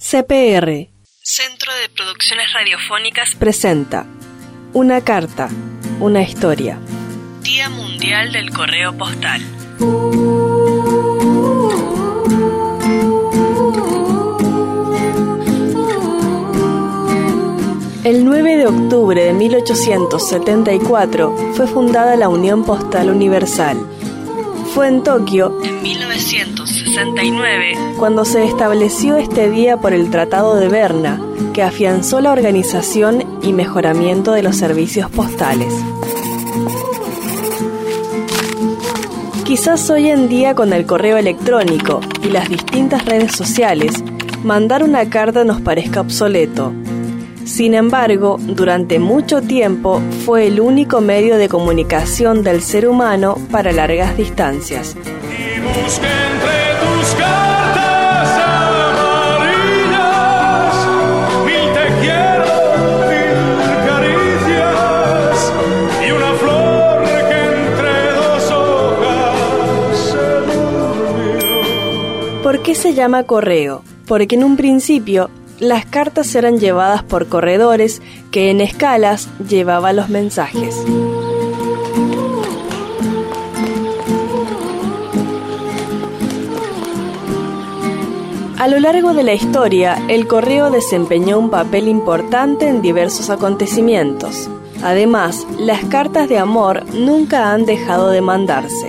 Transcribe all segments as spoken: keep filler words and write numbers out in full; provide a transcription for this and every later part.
C P R, Centro de Producciones Radiofónicas, presenta Una carta, una historia. Día Mundial del Correo Postal. El nueve de octubre de mil ochocientos setenta y cuatro fue fundada la Unión Postal Universal. Fue en Tokio, en mil novecientos sesenta y nueve, cuando se estableció este día por el Tratado de Berna, que afianzó la organización y mejoramiento de los servicios postales. Quizás hoy en día, con el correo electrónico y las distintas redes sociales, mandar una carta nos parezca obsoleto. Sin embargo, durante mucho tiempo fue el único medio de comunicación del ser humano para largas distancias. Y busque entre tus cartas amarillas mil te quiero, mil caricias y una flor que entre dos hojas se durmió. ¿Por qué se llama correo? Porque en un principio las cartas eran llevadas por corredores que en escalas llevaban los mensajes. A lo largo de la historia, el correo desempeñó un papel importante en diversos acontecimientos. Además, las cartas de amor nunca han dejado de mandarse.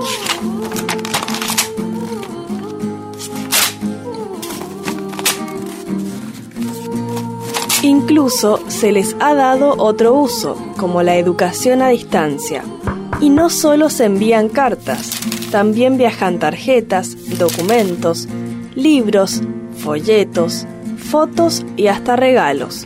Incluso se les ha dado otro uso, como la educación a distancia. Y no solo se envían cartas, también viajan tarjetas, documentos, libros, folletos, fotos y hasta regalos.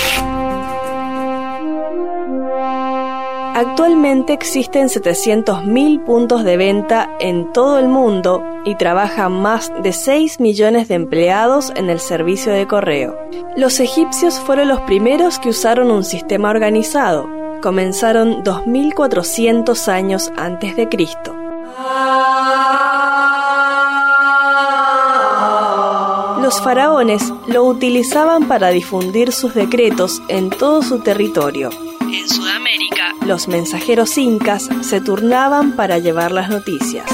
Actualmente existen setecientos mil puntos de venta en todo el mundo y trabajan más de seis millones de empleados en el servicio de correo. Los egipcios fueron los primeros que usaron un sistema organizado. Comenzaron dos mil cuatrocientos años antes de Cristo. Los faraones lo utilizaban para difundir sus decretos en todo su territorio. En Sudamérica, los mensajeros incas se turnaban para llevar las noticias.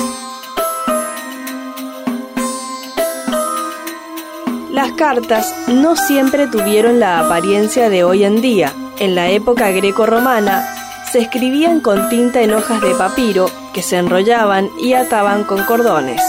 Las cartas no siempre tuvieron la apariencia de hoy en día. En la época greco-romana se escribían con tinta en hojas de papiro que se enrollaban y ataban con cordones.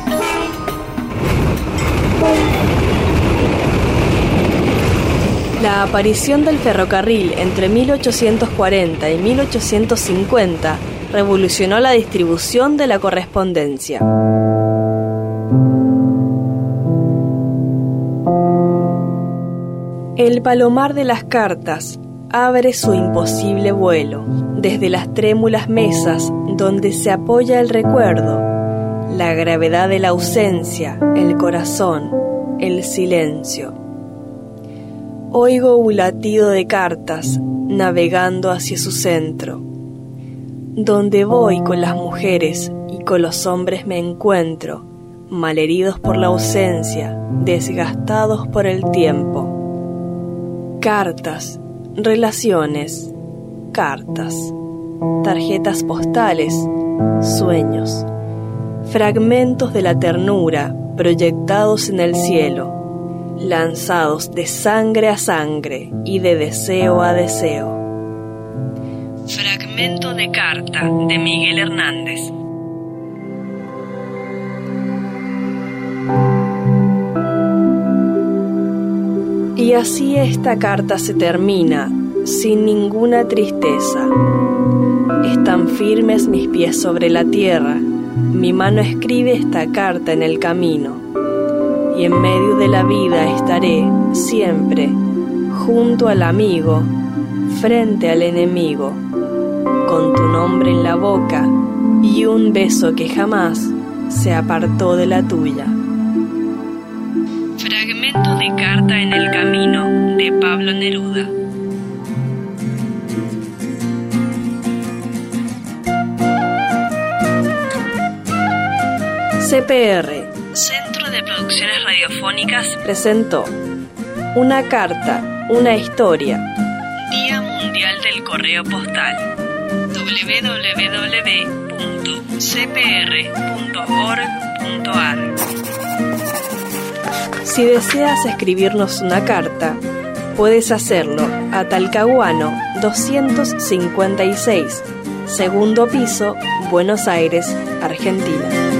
La aparición del ferrocarril entre mil ochocientos cuarenta y mil ochocientos cincuenta revolucionó la distribución de la correspondencia. El palomar de las cartas abre su imposible vuelo, desde las trémulas mesas donde se apoya el recuerdo, la gravedad de la ausencia, el corazón, el silencio. Oigo un latido de cartas navegando hacia su centro. Donde voy con las mujeres y con los hombres me encuentro, malheridos por la ausencia, desgastados por el tiempo. Cartas, relaciones, cartas, tarjetas postales, sueños, fragmentos de la ternura proyectados en el cielo, lanzados de sangre a sangre y de deseo a deseo. Fragmento de carta de Miguel Hernández. Y así esta carta se termina, sin ninguna tristeza. Están firmes mis pies sobre la tierra, mi mano escribe esta carta en el camino. Y en medio de la vida estaré, siempre, junto al amigo, frente al enemigo, con tu nombre en la boca y un beso que jamás se apartó de la tuya. Fragmento de carta en el camino, de Pablo Neruda. C P R, Centro de Producciones Producciones Radiofónicas presentó Una carta, una historia. Día Mundial del Correo Postal. doble u doble u doble u punto c p r punto org punto a r. Si deseas escribirnos una carta, puedes hacerlo a Talcahuano doscientos cincuenta y seis, segundo piso, Buenos Aires, Argentina.